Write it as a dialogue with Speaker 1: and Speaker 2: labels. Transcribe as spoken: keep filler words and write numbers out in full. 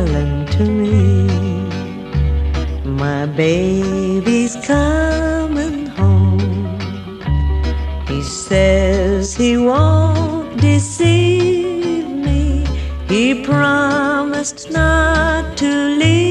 Speaker 1: darling to me. My baby's coming home. He says he won't deceive me. He promised not to leave